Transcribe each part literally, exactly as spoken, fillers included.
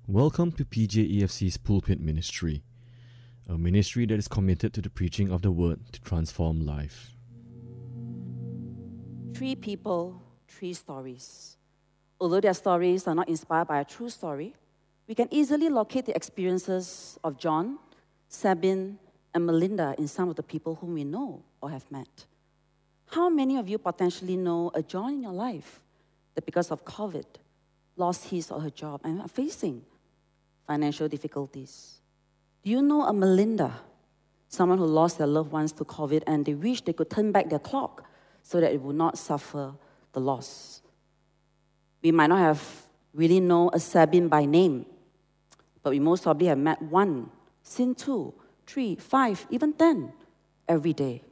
Welcome to P J E F C's Pulpit Ministry, a ministry that is committed to the preaching of the Word to transform life. Three people, three stories. Although their stories are not inspired by a true story, we can easily locate the experiences of John, Sabine, and Melinda in some of the people whom we know or have met. How many of you potentially know a John in your life that because of COVID lost his or her job and are facing financial difficulties? Do you know a Melinda, someone who lost their loved ones to COVID and they wish they could turn back their clock so that it would not suffer the loss? We might not have really know a Sabine by name, but we most probably have met one, seen two, three, five, even ten every day.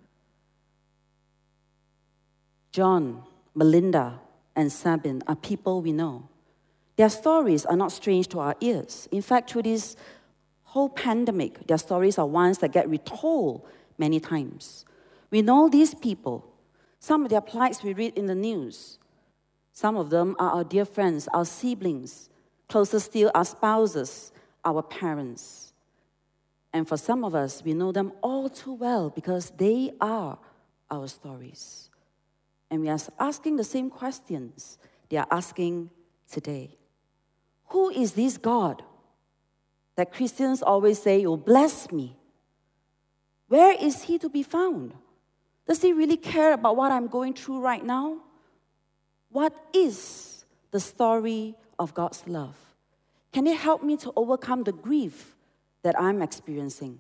John, Melinda, and Sabine are people we know. Their stories are not strange to our ears. In fact, through this whole pandemic, their stories are ones that get retold many times. We know these people. Some of their plights we read in the news. Some of them are our dear friends, our siblings. Closer still, our spouses, our parents. And for some of us, we know them all too well because they are our stories. And we are asking the same questions they are asking today. Who is this God that Christians always say, "Oh, bless me"? Where is he to be found? Does he really care about what I'm going through right now? What is the story of God's love? Can it help me to overcome the grief that I'm experiencing?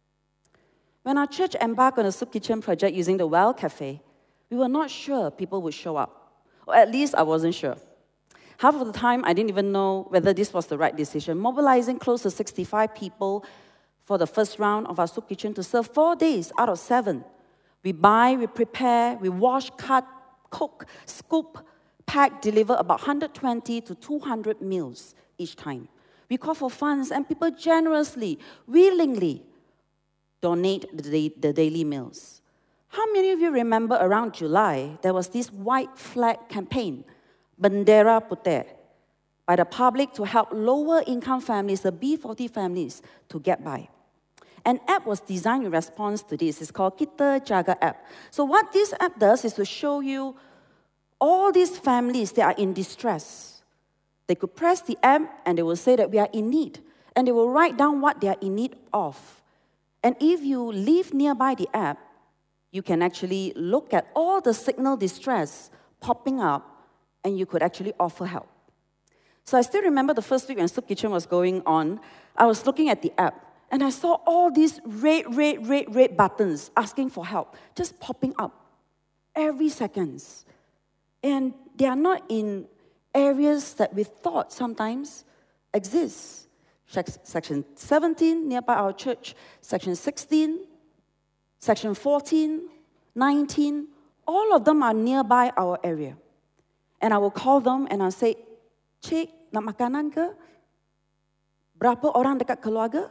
When our church embarked on a soup kitchen project using the Well Cafe, we were not sure people would show up. Or at least I wasn't sure. Half of the time, I didn't even know whether this was the right decision. Mobilizing close to sixty-five people for the first round of our soup kitchen to serve four days out of seven. We buy, we prepare, we wash, cut, cook, scoop, pack, deliver about one hundred twenty to two hundred meals each time. We call for funds, and people generously, willingly donate the, the daily meals. How many of you remember around July, there was this white flag campaign, Bendera Putih, by the public to help lower-income families, the B forty families, to get by. An app was designed in response to this. It's called Kita Jaga app. So what this app does is to show you all these families that are in distress. They could press the app and they will say that we are in need. And they will write down what they are in need of. And if you live nearby the app, you can actually look at all the signal distress popping up and you could actually offer help. So I still remember the first week when Soup Kitchen was going on, I was looking at the app and I saw all these red, red, red, red buttons asking for help, just popping up every second. And they are not in areas that we thought sometimes exist. Section seventeen, nearby our church, Section sixteen, Section fourteen, nineteen, all of them are nearby our area. And I will call them and I'll say, "Cik, nak makanan ke? Berapa orang dekat keluarga?"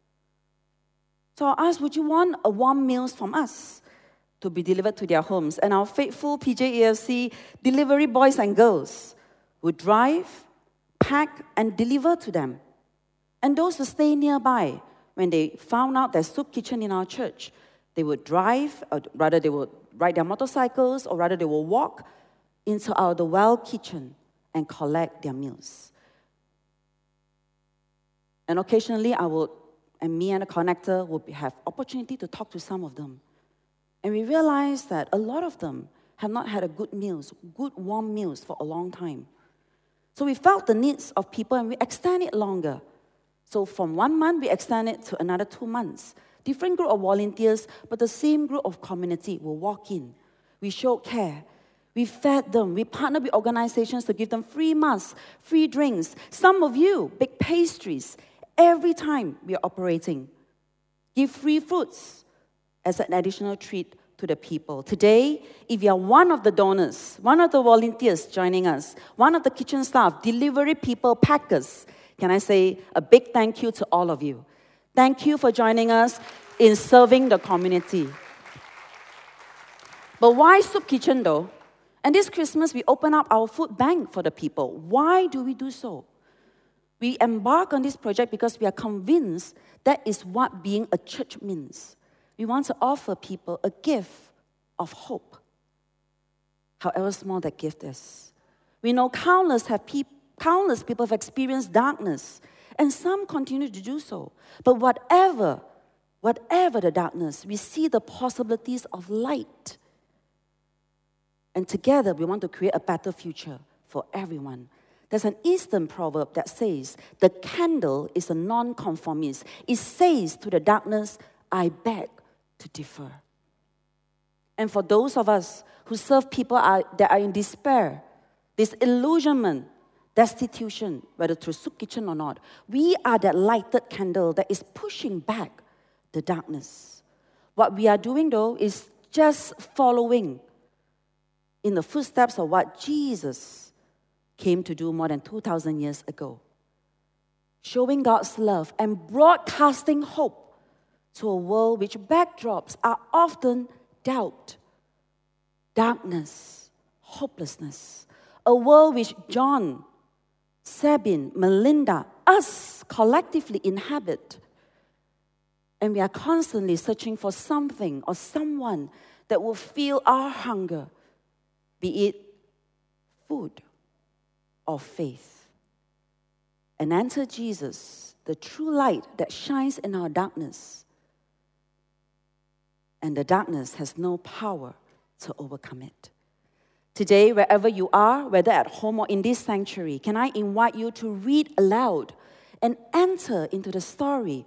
So I'll ask, "Would you want a warm meals from us to be delivered to their homes?" And our faithful P J E F C delivery boys and girls would drive, pack, and deliver to them. And those who stay nearby, when they found out there's soup kitchen in our church, they would drive, or rather they would ride their motorcycles, or rather they will walk into our The Well kitchen and collect their meals. And occasionally I would, and me and a connector would have opportunity to talk to some of them. And we realized that a lot of them have not had a good meals, good warm meals for a long time. So we felt the needs of people and we extend it longer. So from one month, we extend it to another two months. Different group of volunteers, but the same group of community will walk in. We showed care. We fed them. We partnered with organizations to give them free masks, free drinks. Some of you, big pastries. Every time we are operating, give free fruits as an additional treat to the people. Today, if you are one of the donors, one of the volunteers joining us, one of the kitchen staff, delivery people, packers, can I say a big thank you to all of you. Thank you for joining us in serving the community. But why Soup Kitchen though? And this Christmas, we open up our food bank for the people. Why do we do so? We embark on this project because we are convinced that is what being a church means. We want to offer people a gift of hope, however small that gift is. We know countless, have peop- countless people have experienced darkness, and some continue to do so. But whatever, whatever the darkness, we see the possibilities of light. And together, we want to create a better future for everyone. There's an Eastern proverb that says, the candle is a non-conformist. It says to the darkness, I beg to differ. And for those of us who serve people are, that are in despair, disillusionment, destitution, whether through soup kitchen or not, we are that lighted candle that is pushing back the darkness. What we are doing, though, is just following in the footsteps of what Jesus came to do more than two thousand years ago. Showing God's love and broadcasting hope to a world which backdrops are often doubt, darkness, hopelessness. A world which John, Sabine, Melinda, us collectively inhabit. And we are constantly searching for something or someone that will fill our hunger, be it food or faith. And enter Jesus, the true light that shines in our darkness. And the darkness has no power to overcome it. Today, wherever you are, whether at home or in this sanctuary, can I invite you to read aloud and enter into the story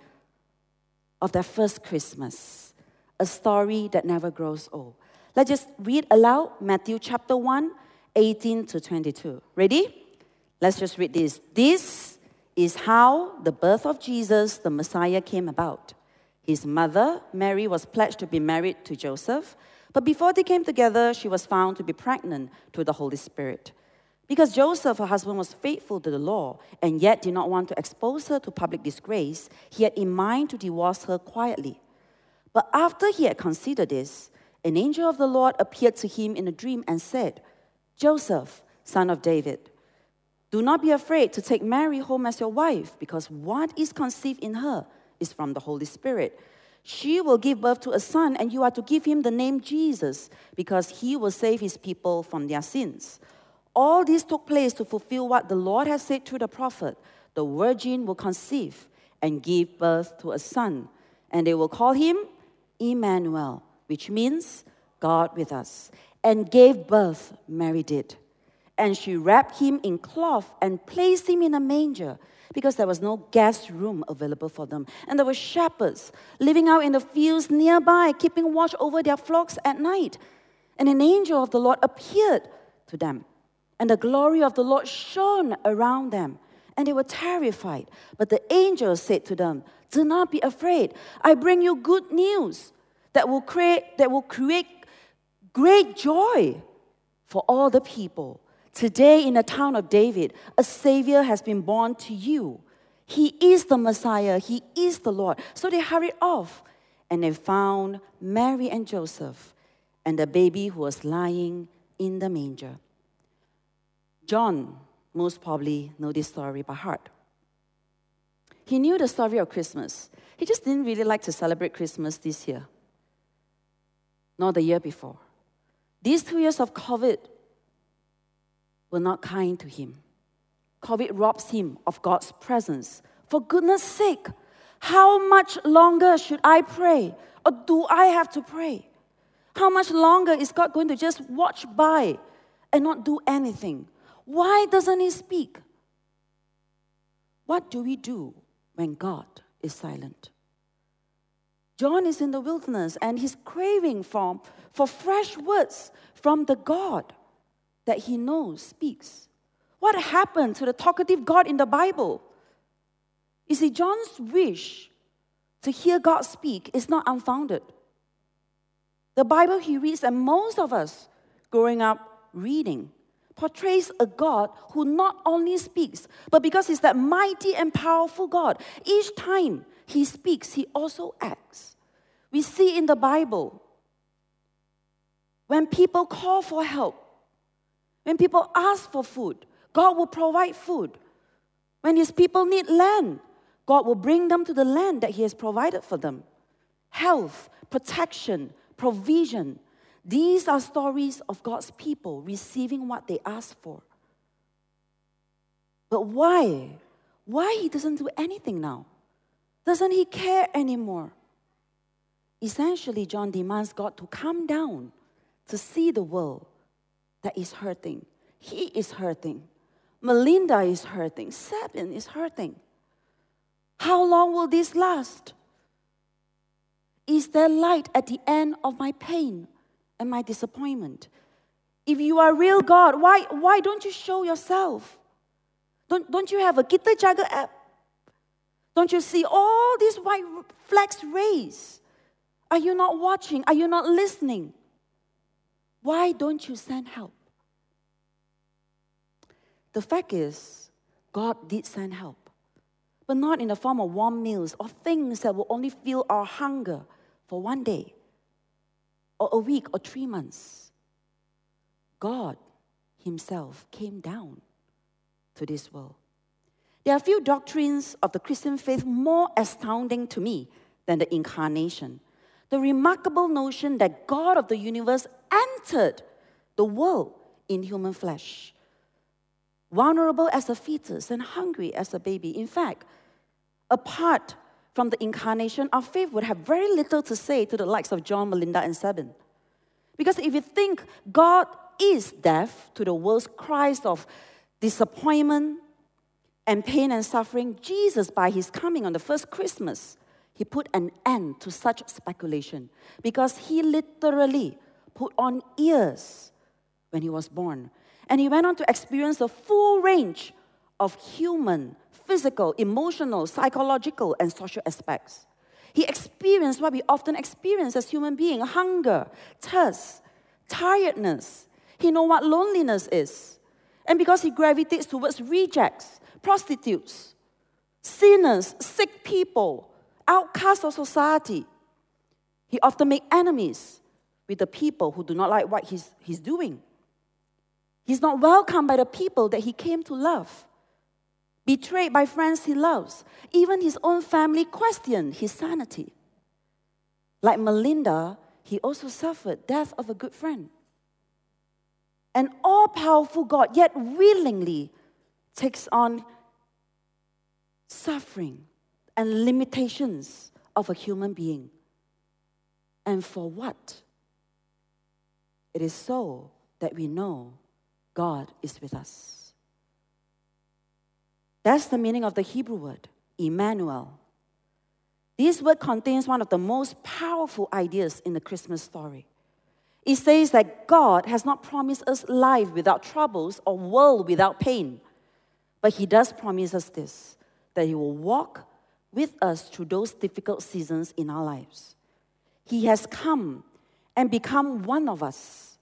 of that first Christmas, a story that never grows old. Let's just read aloud Matthew chapter one, eighteen to twenty-two. Ready? Let's just read this. This is how the birth of Jesus, the Messiah, came about. His mother, Mary, was pledged to be married to Joseph, but before they came together, she was found to be pregnant through the Holy Spirit. Because Joseph, her husband, was faithful to the law and yet did not want to expose her to public disgrace, he had in mind to divorce her quietly. But after he had considered this, an angel of the Lord appeared to him in a dream and said, Joseph, son of David, do not be afraid to take Mary home as your wife, because what is conceived in her is from the Holy Spirit. She will give birth to a son, and you are to give him the name Jesus, because he will save his people from their sins. All this took place to fulfill what the Lord has said through the prophet. The virgin will conceive and give birth to a son, and they will call him Emmanuel, which means God with us. And gave birth, Mary did. And she wrapped him in cloth and placed him in a manger, because there was no guest room available for them. And there were shepherds living out in the fields nearby, keeping watch over their flocks at night. And an angel of the Lord appeared to them, and the glory of the Lord shone around them, and they were terrified. But the angel said to them, do not be afraid. I bring you good news that will create, that will create great joy for all the people. Today in the town of David, a Savior has been born to you. He is the Messiah. He is the Lord. So they hurried off, and they found Mary and Joseph and the baby who was lying in the manger. John most probably know this story by heart. He knew the story of Christmas. He just didn't really like to celebrate Christmas this year, nor the year before. These two years of COVID were not kind to him. COVID robs him of God's presence. For goodness sake, how much longer should I pray? Or do I have to pray? How much longer is God going to just watch by and not do anything? Why doesn't he speak? What do we do when God is silent? John is in the wilderness and he's craving for, for fresh words from the God that he knows speaks. What happened to the talkative God in the Bible? You see, John's wish to hear God speak is not unfounded. The Bible he reads, and most of us growing up reading, portrays a God who not only speaks, but because he's that mighty and powerful God, each time he speaks, he also acts. We see in the Bible, when people call for help, when people ask for food, God will provide food. When his people need land, God will bring them to the land that he has provided for them. Health, protection, provision. These are stories of God's people receiving what they asked for. But why? Why he doesn't do anything now? Doesn't he care anymore? Essentially, John demands God to come down to see the world that is hurting. He is hurting. Melinda is hurting. Sabin is hurting. How long will this last? Is there light at the end of my pain and my disappointment? If you are real God, why, why don't you show yourself? Don't, don't you have a Kita Jaga app? Don't you see all these white flags raised? Are you not watching? Are you not listening? Why don't you send help? The fact is, God did send help, but not in the form of warm meals or things that will only fill our hunger for one day, or a week, or three months. God himself came down to this world. There are few doctrines of the Christian faith more astounding to me than the incarnation. The remarkable notion that God of the universe entered the world in human flesh, vulnerable as a fetus and hungry as a baby. In fact, apart from the incarnation, our faith would have very little to say to the likes of John, Melinda, and Sabin. Because if you think God is deaf to the world's cries of disappointment and pain and suffering, Jesus, by his coming on the first Christmas, he put an end to such speculation, because he literally put on ears when he was born. And he went on to experience the full range of human, physical, emotional, psychological, and social aspects. He experienced what we often experience as human beings: hunger, thirst, tiredness. He knows what loneliness is. And because he gravitates towards rejects, prostitutes, sinners, sick people, outcasts of society, he often makes enemies with the people who do not like what he's, he's doing. He's not welcomed by the people that he came to love. Betrayed by friends he loves. Even his own family questioned his sanity. Like Melinda, he also suffered death of a good friend. An all-powerful God, yet willingly takes on suffering and limitations of a human being. And for what? It is so that we know God is with us. That's the meaning of the Hebrew word, Emmanuel. This word contains one of the most powerful ideas in the Christmas story. It says that God has not promised us life without troubles or world without pain. But he does promise us this, that he will walk with us through those difficult seasons in our lives. He has come and become one of us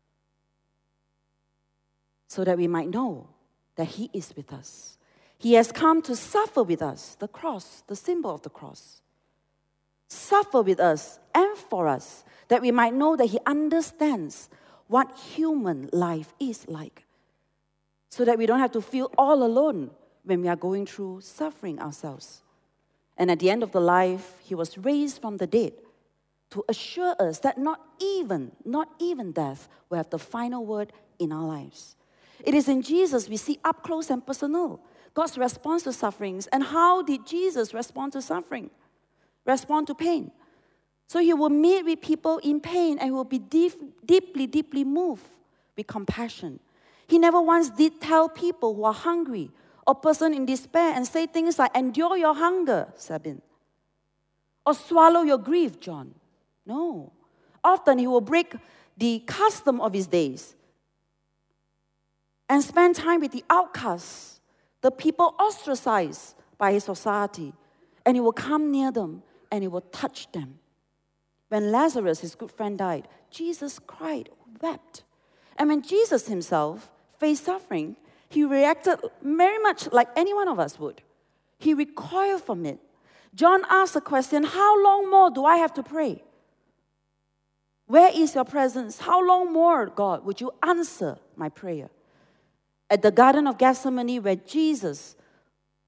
so that we might know that he is with us. He has come to suffer with us, the cross, the symbol of the cross. Suffer with us and for us, that we might know that he understands what human life is like, so that we don't have to feel all alone when we are going through suffering ourselves. And at the end of the life, he was raised from the dead to assure us that not even, not even death will have the final word in our lives. It is in Jesus we see up close and personal God's response to sufferings. And how did Jesus respond to suffering? Respond to pain. So he will meet with people in pain and will be deep, deeply, deeply moved with compassion. He never once did tell people who are hungry or person in despair and say things like, endure your hunger, Sabin, or swallow your grief, John. No. Often he will break the custom of his days and spend time with the outcasts, the people ostracized by his society, and he will come near them and he will touch them. When Lazarus, his good friend, died, Jesus cried, wept. And when Jesus himself faced suffering, he reacted very much like any one of us would. He recoiled from it. John asked the question, how long more do I have to pray? Where is your presence? How long more, God, would you answer my prayer? At the Garden of Gethsemane, where Jesus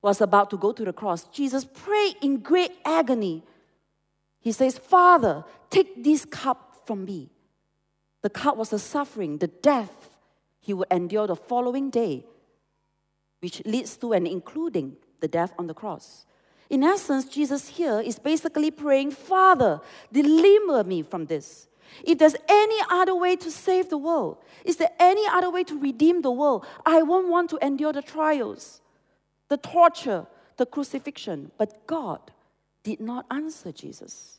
was about to go to the cross, Jesus prayed in great agony. He says, Father, take this cup from me. The cup was the suffering, the death he would endure the following day, which leads to and including the death on the cross. In essence, Jesus here is basically praying, Father, deliver me from this. If there's any other way to save the world, is there any other way to redeem the world? I won't want to endure the trials, the torture, the crucifixion. But God did not answer Jesus.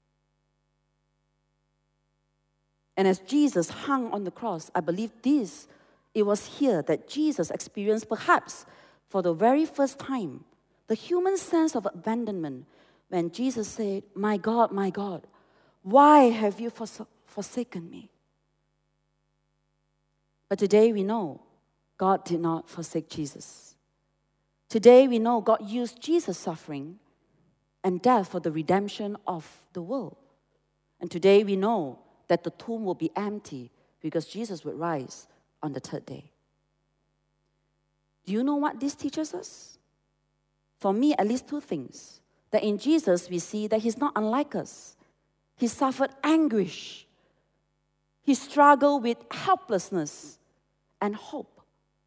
And as Jesus hung on the cross, I believe this, it was here that Jesus experienced, perhaps for the very first time, the human sense of abandonment when Jesus said, My God, my God, why have you fors- forsaken me? But today we know God did not forsake Jesus. Today we know God used Jesus' suffering and death for the redemption of the world. And today we know that the tomb will be empty because Jesus would rise on the third day. Do you know what this teaches us? For me, at least two things. That in Jesus we see that he's not unlike us. He suffered anguish. He struggled with helplessness and hope.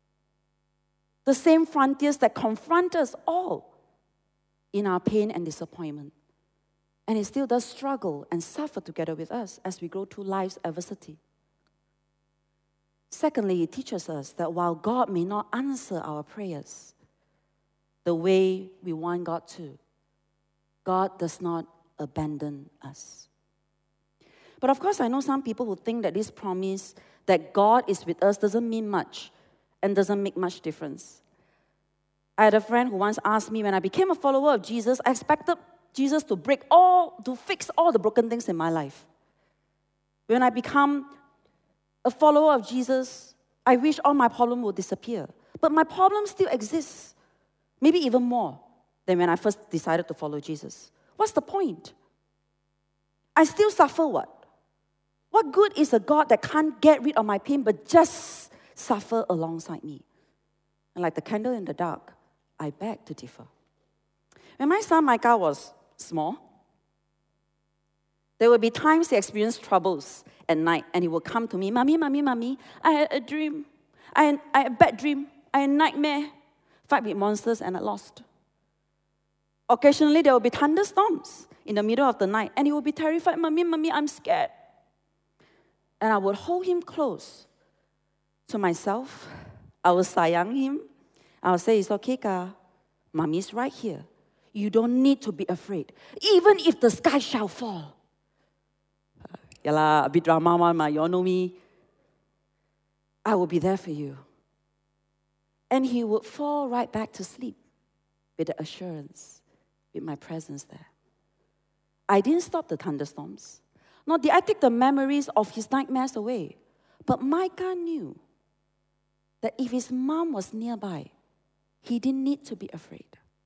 The same frontiers that confront us all in our pain and disappointment. And he still does struggle and suffer together with us as we go through life's adversity. Secondly, it teaches us that while God may not answer our prayers the way we want God to, God does not abandon us. But of course, I know some people who think that this promise that God is with us doesn't mean much and doesn't make much difference. I had a friend who once asked me, when I became a follower of Jesus, I expected Jesus to break all, to fix all the broken things in my life. When I become a follower of Jesus, I wish all my problems would disappear. But my problem still exists, maybe even more than when I first decided to follow Jesus. What's the point? I still suffer what? What good is a God that can't get rid of my pain but just suffer alongside me? And like the candle in the dark, I beg to differ. When my son Micah was small, there would be times he experienced troubles at night and he would come to me, Mommy, Mommy, Mommy, I had a dream. I had, I had a bad dream. I had a nightmare. Fight with monsters and I lost. Occasionally there would be thunderstorms in the middle of the night and he would be terrified, Mommy, Mommy, I'm scared. And I would hold him close to myself. I would sayang him. I would say, it's okay, Ka. Mommy's right here. You don't need to be afraid. Even if the sky shall fall. Uh, yeah lah, a bit drama, mama, you all know me. I will be there for you. And he would fall right back to sleep with the assurance, with my presence there. I didn't stop the thunderstorms. Nor did I take the memories of his nightmares away. But Micah knew that if his mom was nearby, he didn't need to be afraid.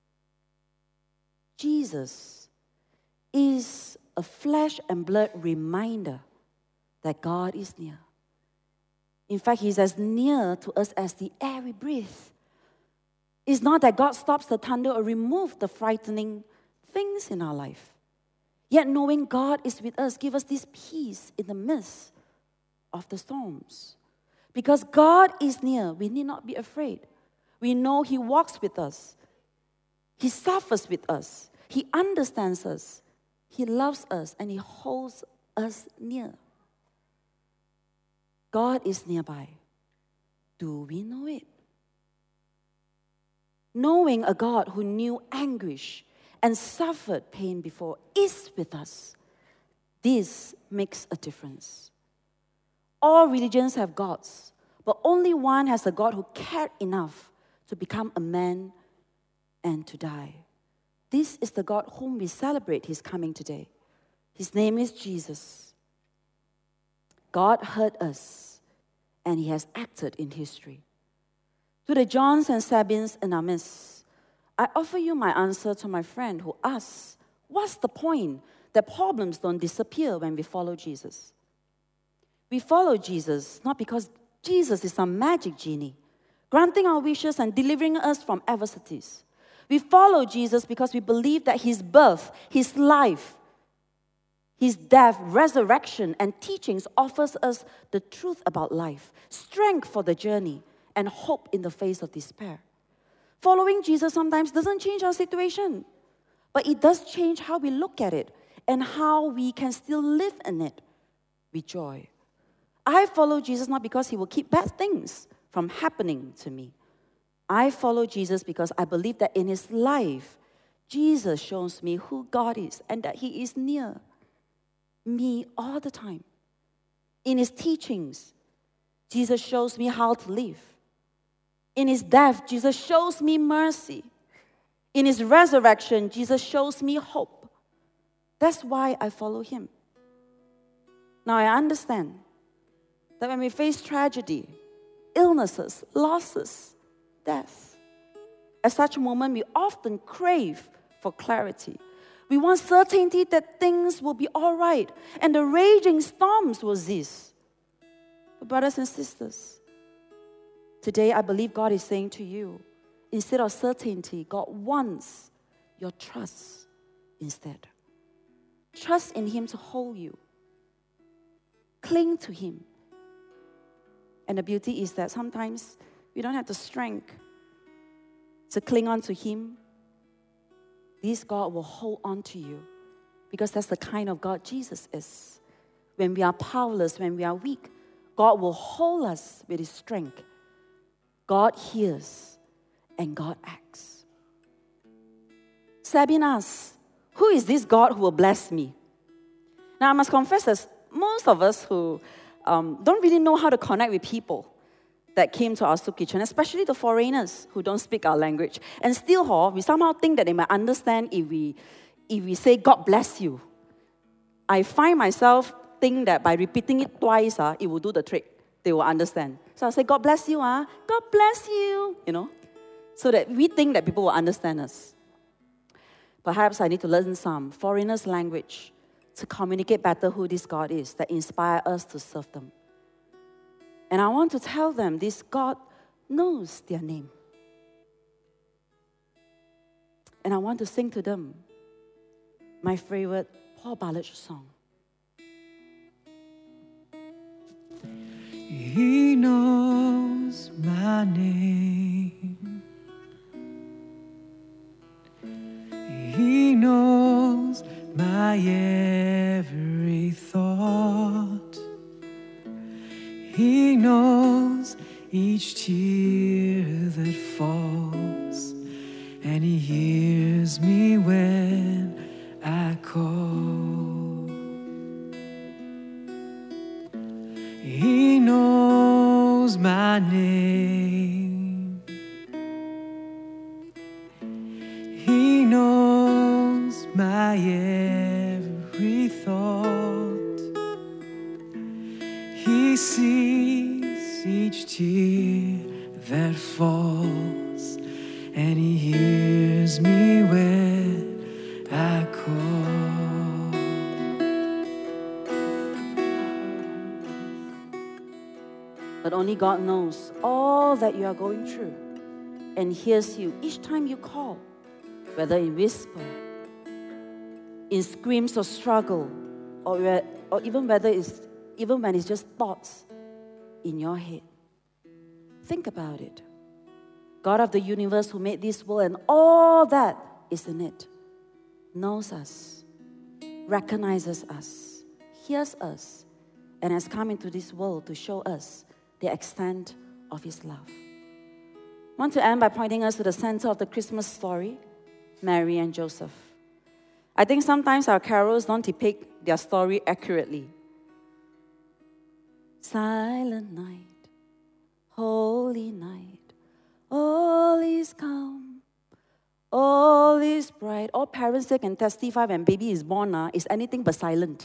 Jesus is a flesh and blood reminder that God is near. In fact, he's as near to us as the air we breathe. It's not that God stops the thunder or removes the frightening things in our life. Yet knowing God is with us gives us this peace in the midst of the storms. Because God is near, we need not be afraid. We know he walks with us. He suffers with us. He understands us. He loves us and he holds us near. God is nearby. Do we know it? Knowing a God who knew anguish and suffered pain before is with us. This makes a difference. All religions have gods, but only one has a God who cared enough to become a man and to die. This is the God whom we celebrate his coming today. His name is Jesus. God heard us, and he has acted in history. To the Johns and Sabines in our midst, I offer you my answer to my friend who asks, what's the point that problems don't disappear when we follow Jesus? We follow Jesus not because Jesus is some magic genie, granting our wishes and delivering us from adversities. We follow Jesus because we believe that his birth, his life, his death, resurrection, and teachings offers us the truth about life, strength for the journey, and hope in the face of despair. Following Jesus sometimes doesn't change our situation, but it does change how we look at it and how we can still live in it with joy. I follow Jesus not because he will keep bad things from happening to me. I follow Jesus because I believe that in his life, Jesus shows me who God is and that he is near me all the time. In his teachings, Jesus shows me how to live. In his death, Jesus shows me mercy. In his resurrection, Jesus shows me hope. That's why I follow him. Now I understand that when we face tragedy, illnesses, losses, death, at such a moment we often crave for clarity. We want certainty that things will be all right and the raging storms will cease. But brothers and sisters, today I believe God is saying to you, instead of certainty, God wants your trust instead. Trust in him to hold you. Cling to him. And the beauty is that sometimes we don't have the strength to cling on to him. This God will hold on to you because that's the kind of God Jesus is. When we are powerless, when we are weak, God will hold us with his strength. God hears and God acts. Sabine asks, who is this God who will bless me? Now I must confess that most of us who um, don't really know how to connect with people that came to our soup kitchen, especially the foreigners who don't speak our language. And still, huh, we somehow think that they might understand if we, if we say, God bless you. I find myself think that by repeating it twice, uh, it will do the trick. They will understand. So I say, God bless you, uh, God bless you, you know, so that we think that people will understand us. Perhaps I need to learn some foreigners' language to communicate better who this God is, that inspire us to serve them. And I want to tell them this God knows their name. And I want to sing to them my favorite Paul Ballage song. He knows my name. He knows my every thought. He knows each tear that falls, and he hears me when I call. He knows my name. He knows my every thought. He sees each tear that falls, and he hears me when I call. But only God knows all that you are going through and hears you each time you call, whether in whisper, in screams of struggle, or, or even whether it's even when it's just thoughts in your head. Think about it. God of the universe who made this world and all that is in it knows us, recognizes us, hears us, and has come into this world to show us the extent of his love. I want to end by pointing us to the center of the Christmas story, Mary and Joseph. I think sometimes our carols don't depict their story accurately. Silent night, holy night, all is calm, all is bright. All parents here can testify when baby is born, uh, is anything but silent.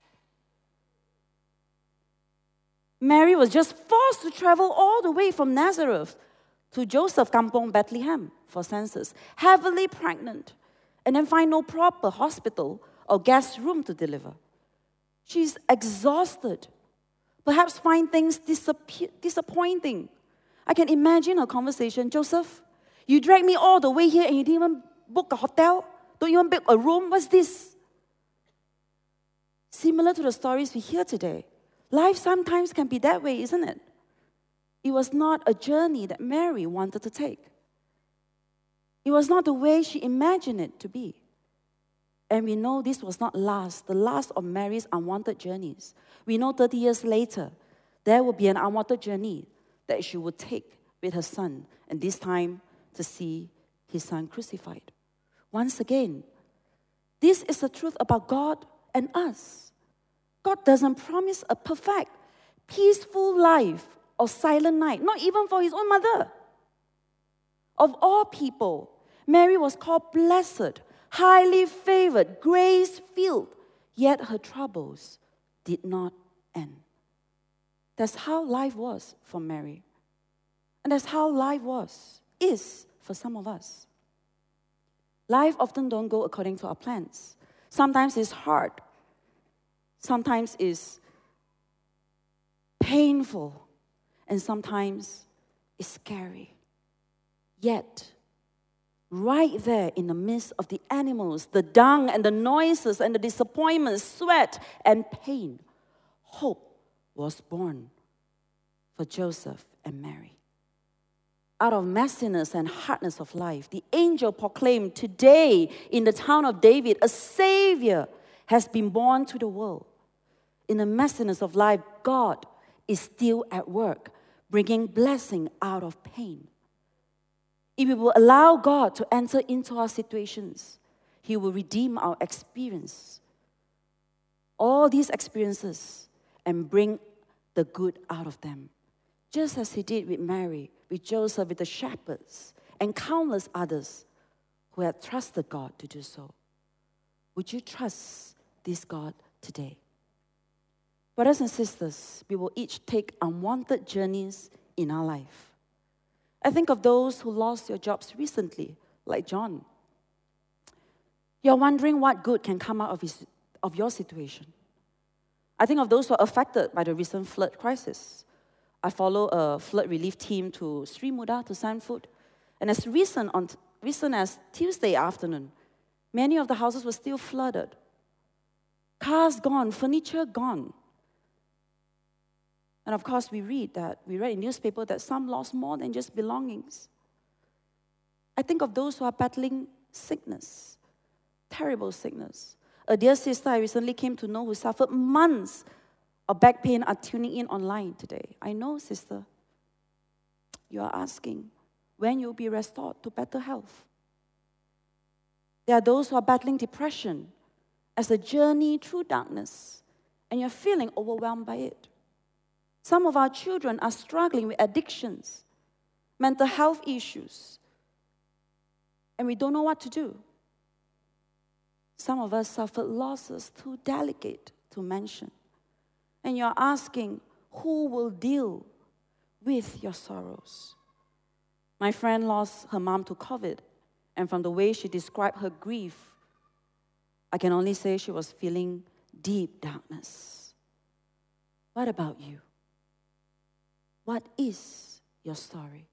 Mary was just forced to travel all the way from Nazareth to Joseph Kampong, Bethlehem for census, heavily pregnant, and then find no proper hospital or guest room to deliver. She's exhausted. Perhaps find things disappointing. I can imagine her conversation. Joseph, You dragged me all the way here and you didn't even book a hotel? Don't even book a room? What's this? Similar to the stories we hear today. Life sometimes can be that way, isn't it? It was not a journey that Mary wanted to take. It was not the way she imagined it to be. And we know this was not last, the last of Mary's unwanted journeys. We know thirty years later, there will be an unwanted journey that she would take with her son, and this time to see his son crucified. Once again, this is the truth about God and us. God doesn't promise a perfect, peaceful life or silent night, not even for his own mother. Of all people, Mary was called blessed, highly favored, grace-filled, yet her troubles did not end. That's how life was for Mary. And that's how life was, is for some of us. Life often don't go according to our plans. Sometimes it's hard. Sometimes it's painful. And sometimes it's scary. Yet, right there in the midst of the animals, the dung and the noises and the disappointments, sweat and pain, hope was born for Joseph and Mary. Out of messiness and hardness of life, the angel proclaimed, today in the town of David, a Savior has been born to the world. In the messiness of life, God is still at work, bringing blessing out of pain. If we will allow God to enter into our situations, he will redeem our experience, all these experiences, and bring the good out of them. Just as he did with Mary, with Joseph, with the shepherds, and countless others who had trusted God to do so. Would you trust this God today? Brothers and sisters, we will each take unwanted journeys in our life. I think of those who lost their jobs recently, like John. You're wondering what good can come out of, his, of your situation. I think of those who are affected by the recent flood crisis. I follow a flood relief team to Sri Muda, to Sanford. And as recent, on, recent as Tuesday afternoon, many of the houses were still flooded. Cars gone, furniture gone. And of course, we read that, we read in newspaper that some lost more than just belongings. I think of those who are battling sickness, terrible sickness. A dear sister I recently came to know who suffered months of back pain are tuning in online today. I know, sister, you are asking when you'll be restored to better health. There are those who are battling depression as a journey through darkness, and you're feeling overwhelmed by it. Some of our children are struggling with addictions, mental health issues, and we don't know what to do. Some of us suffered losses too delicate to mention. And you're asking, who will deal with your sorrows? My friend lost her mom to COVID, and from the way she described her grief, I can only say she was feeling deep darkness. What about you? What is your story?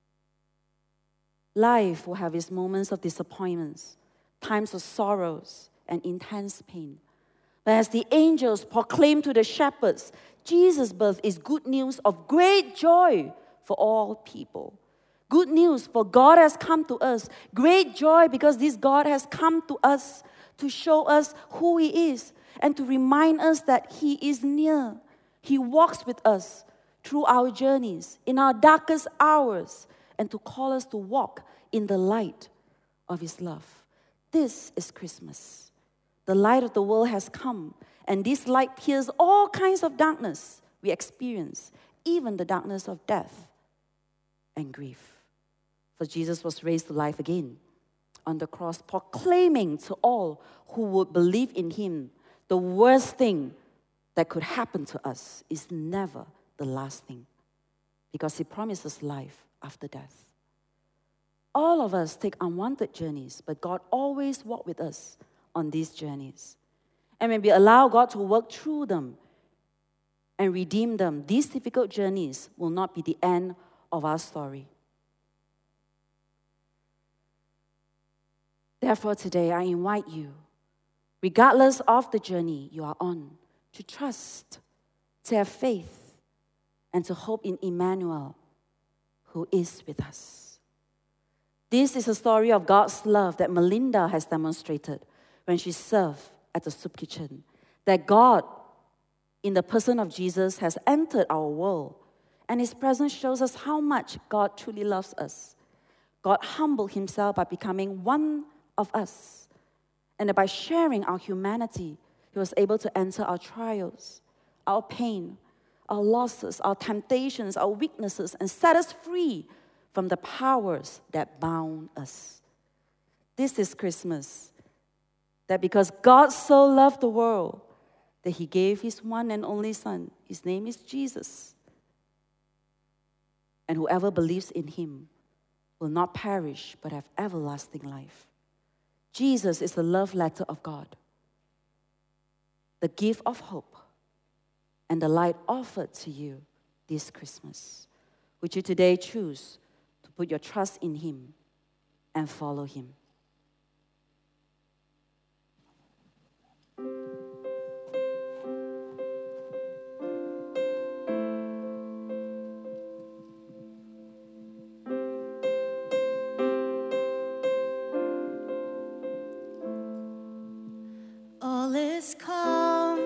Life will have its moments of disappointments, times of sorrows, and intense pain. But as the angels proclaimed to the shepherds, Jesus' birth is good news of great joy for all people. Good news, for God has come to us. Great joy because this God has come to us to show us who he is and to remind us that he is near. He walks with us through our journeys, in our darkest hours, and to call us to walk in the light of his love. This is Christmas. The light of the world has come, and this light pierces all kinds of darkness we experience, even the darkness of death and grief. For Jesus was raised to life again on the cross, proclaiming to all who would believe in him, the worst thing that could happen to us is never the last thing, because he promises life after death. All of us take unwanted journeys, but God always walks with us on these journeys. And when we allow God to work through them and redeem them, these difficult journeys will not be the end of our story. Therefore, today I invite you, regardless of the journey you are on, to trust, to have faith, and to hope in Emmanuel, who is with us. This is a story of God's love that Melinda has demonstrated when she served at the soup kitchen. That God, in the person of Jesus, has entered our world, and His presence shows us how much God truly loves us. God humbled Himself by becoming one of us, and that by sharing our humanity, He was able to enter our trials, our pain, our losses, our temptations, our weaknesses, and set us free from the powers that bound us. This is Christmas. That because God so loved the world, that He gave His one and only Son. His name is Jesus. And whoever believes in Him will not perish but have everlasting life. Jesus is the love letter of God, the gift of hope, and the light offered to you this Christmas. Would you today choose to put your trust in Him and follow Him? All is calm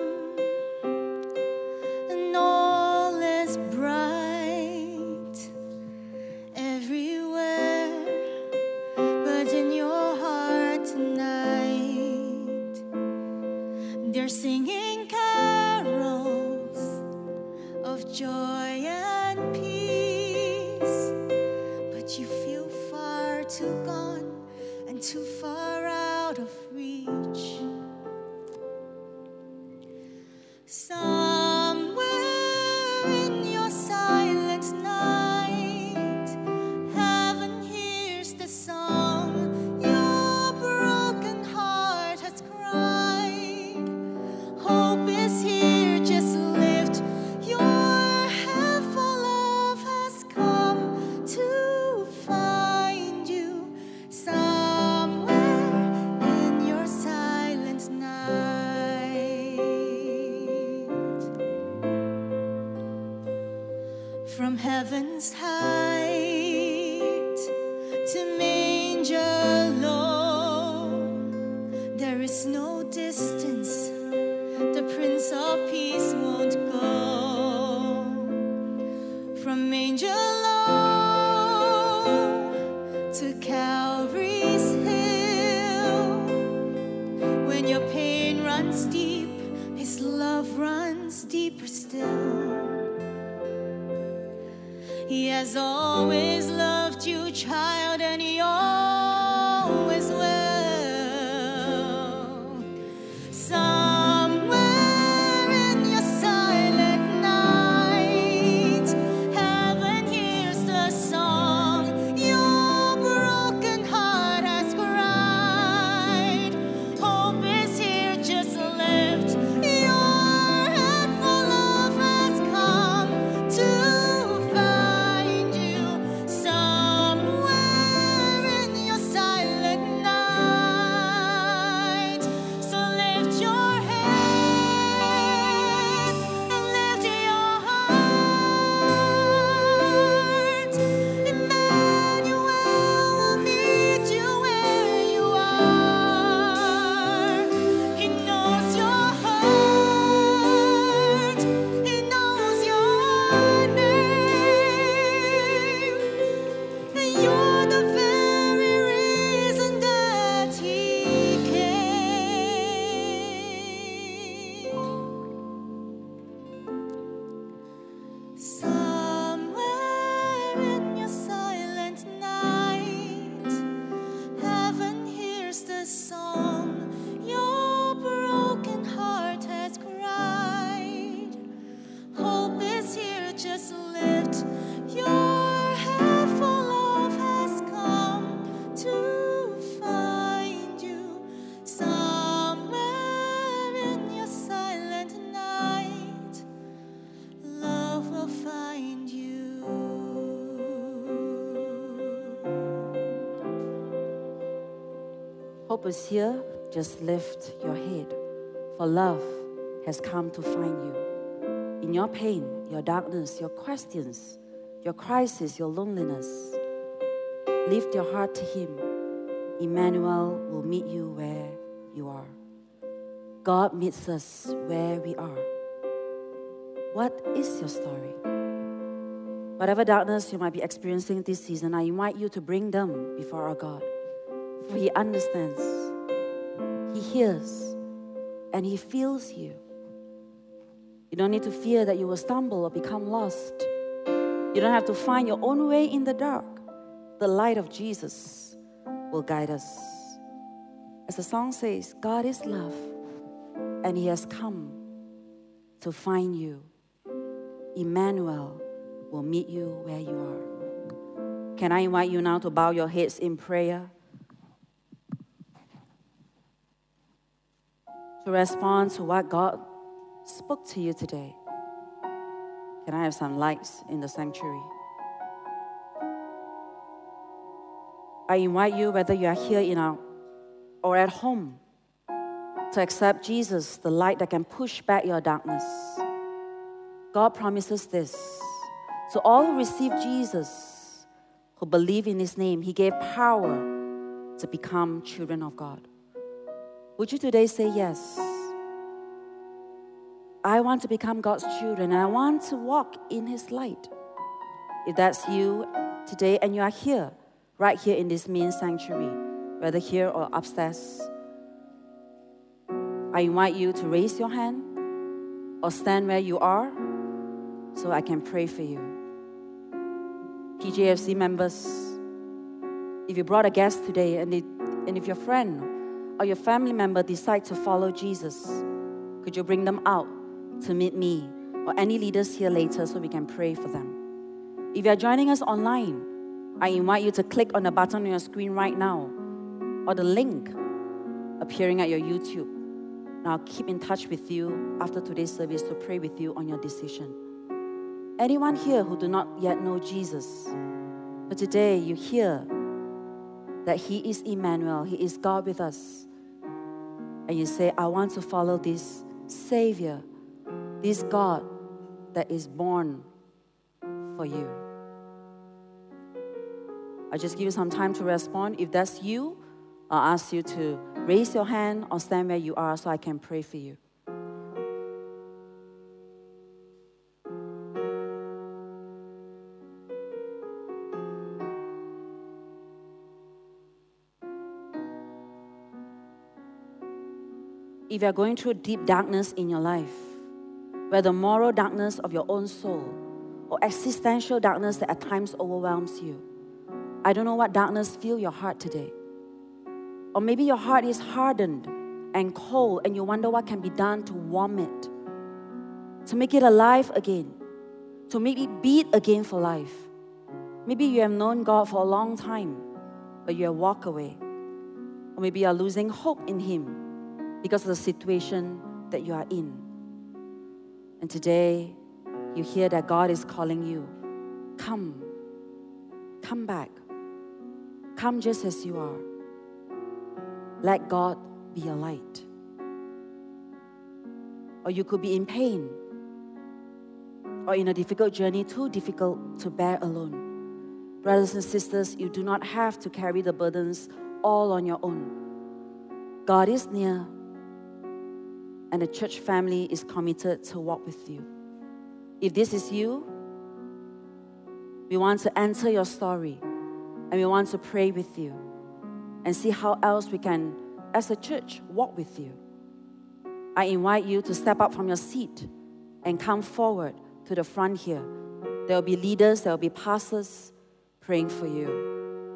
and all is bright everywhere, but in your heart tonight, they're singing carols of joy and peace, but you feel far too gone and too far out of reach. Somewhere in your silent night, heaven hears the song your broken heart has cried. Hope is here, just lift your head, for love has come to find you. Somewhere in your silent night. From heaven's height to manger low, there is no distance the Prince of Peace won't go. From manger low to Calvary's hill, when your pain runs deep, His love runs deeper still. He has always loved you, child, and He always will. Somewhere in your silent night, heaven hears the song your broken heart has cried. Hope is here, just lift your head, for love has come to Hope is here. Just lift your head, for love has come to find you. In your pain, your darkness, your questions, your crisis, your loneliness, lift your heart to Him. Emmanuel will meet you where you are. God meets us where we are. What is your story? Whatever darkness you might be experiencing this season, I invite you to bring them before our God. For He understands, He hears, and He feels you. You don't need to fear that you will stumble or become lost. You don't have to find your own way in the dark. The light of Jesus will guide us. As the song says, God is love, and He has come to find you. Emmanuel will meet you where you are. Can I invite you now to bow your heads in prayer? To respond to what God spoke to you today. Can I have some lights in the sanctuary? I invite you, whether you are here in our, or at home, to accept Jesus, the light that can push back your darkness. God promises this. To all who receive Jesus, who believe in His name, He gave power to become children of God. Would you today say yes? I want to become God's children, and I want to walk in His light. If that's you today and you are here, right here in this main sanctuary, whether here or upstairs, I invite you to raise your hand or stand where you are so I can pray for you. P J F C members, if you brought a guest today and, it, and if your friend or your family member decide to follow Jesus, could you bring them out to meet me or any leaders here later so we can pray for them? If you are joining us online, I invite you to click on the button on your screen right now or the link appearing at your YouTube. And I'll keep in touch with you after today's service to pray with you on your decision. Anyone here who do not yet know Jesus, but today you hear that He is Emmanuel, He is God with us, and you say, I want to follow this Savior, this God that is born for you. I'll just give you some time to respond. If that's you, I'll ask you to raise your hand or stand where you are so I can pray for you. If you're going through deep darkness in your life, whether moral darkness of your own soul or existential darkness that at times overwhelms you, I don't know what darkness fills your heart today. Or maybe your heart is hardened and cold and you wonder what can be done to warm it, to make it alive again, to make it beat again for life. Maybe you have known God for a long time, but you have walked away. Or maybe you are losing hope in Him because of the situation that you are in. And today, you hear that God is calling you. Come. Come back. Come just as you are. Let God be your light. Or you could be in pain or in a difficult journey, too difficult to bear alone. Brothers and sisters, you do not have to carry the burdens all on your own. God is near, and the church family is committed to walk with you. If this is you, we want to enter your story and we want to pray with you and see how else we can, as a church, walk with you. I invite you to step up from your seat and come forward to the front here. There will be leaders, there will be pastors praying for you.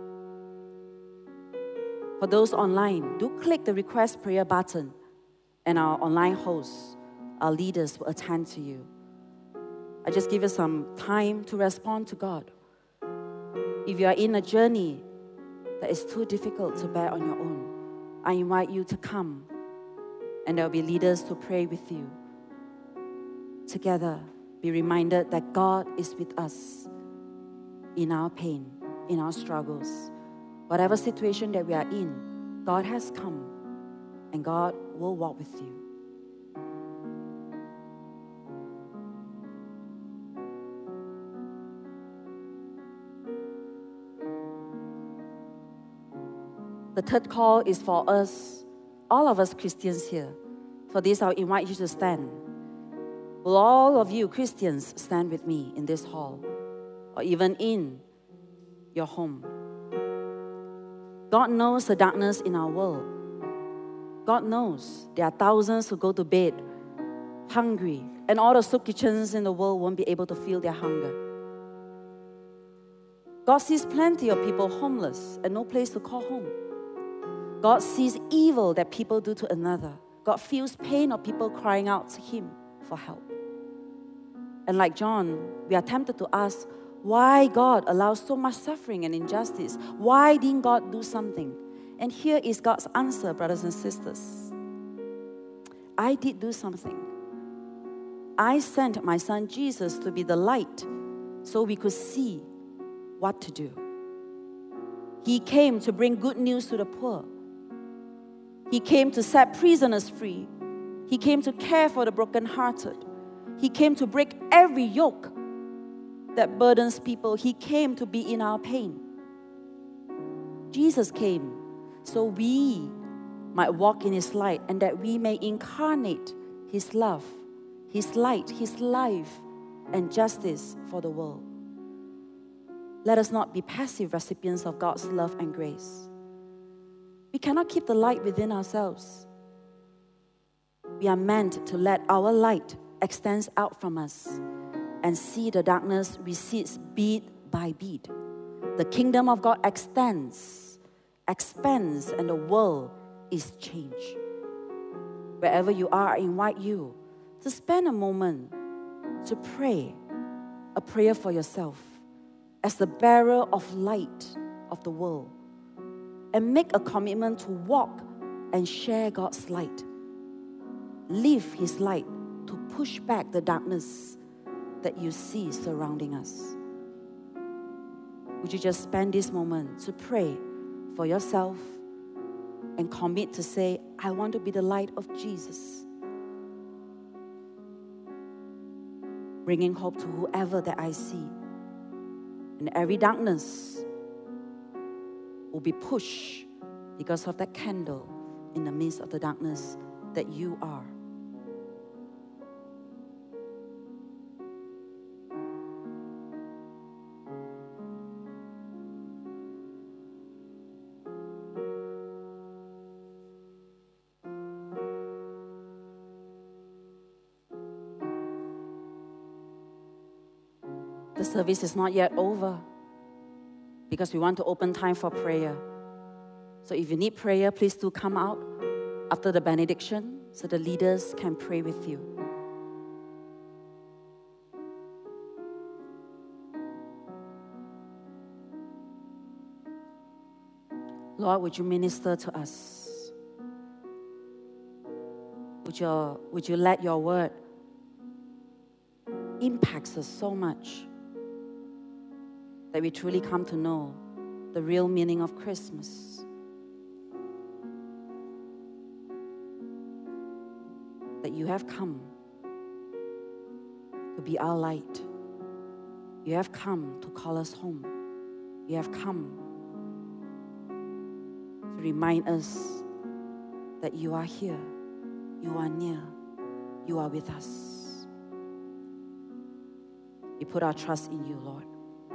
For those online, do click the request prayer button and our online hosts, our leaders will attend to you. I just give you some time to respond to God. If you are in a journey that is too difficult to bear on your own, I invite you to come and there will be leaders to pray with you. Together, be reminded that God is with us in our pain, in our struggles. Whatever situation that we are in, God has come, and God will walk with you. The third call is for us, all of us Christians here. For this, I'll invite you to stand. Will all of you Christians stand with me in this hall, or even in your home? God knows the darkness in our world. God knows there are thousands who go to bed hungry, and all the soup kitchens in the world won't be able to fill their hunger. God sees plenty of people homeless and no place to call home. God sees evil that people do to another. God feels pain of people crying out to Him for help. And like John, we are tempted to ask, why God allows so much suffering and injustice? Why didn't God do something? And here is God's answer, brothers and sisters. I did do something. I sent my son Jesus to be the light so we could see what to do. He came to bring good news to the poor. He came to set prisoners free. He came to care for the brokenhearted. He came to break every yoke that burdens people. He came to be in our pain. Jesus came so we might walk in His light and that we may incarnate His love, His light, His life, and justice for the world. Let us not be passive recipients of God's love and grace. We cannot keep the light within ourselves. We are meant to let our light extend out from us and see the darkness recedes beat by beat. The kingdom of God extends, expands, and the world is changed. Wherever you are, I invite you to spend a moment to pray, a prayer for yourself as the bearer of light of the world, and make a commitment to walk and share God's light. Live His light to push back the darkness that you see surrounding us. Would you just spend this moment to pray for yourself and commit to say, I want to be the light of Jesus, bringing hope to whoever that I see. And every darkness will be pushed because of that candle in the midst of the darkness that you are. The service is not yet over because we want to open time for prayer. So if you need prayer, please do come out after the benediction so the leaders can pray with you. Lord, would you minister to us? Would you, would you let your word impact us so much that we truly come to know the real meaning of Christmas? That you have come to be our light. You have come to call us home. You have come to remind us that you are here, you are near, you are with us. We put our trust in you, Lord.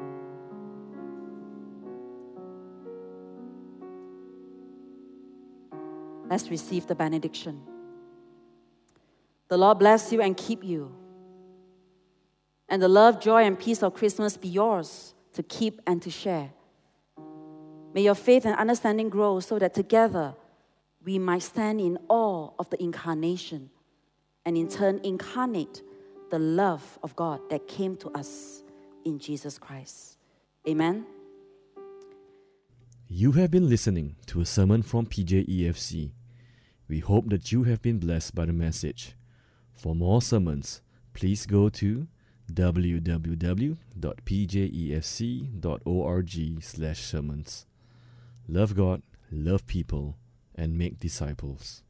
Let's receive the benediction. The Lord bless you and keep you. And the love, joy, and peace of Christmas be yours to keep and to share. May your faith and understanding grow so that together we might stand in awe of the incarnation and in turn incarnate the love of God that came to us in Jesus Christ. Amen. You have been listening to a sermon from P J E F C. We hope that you have been blessed by the message. For more sermons, please go to w w w dot p j e f c dot org slash sermons. Love God, love people, and make disciples.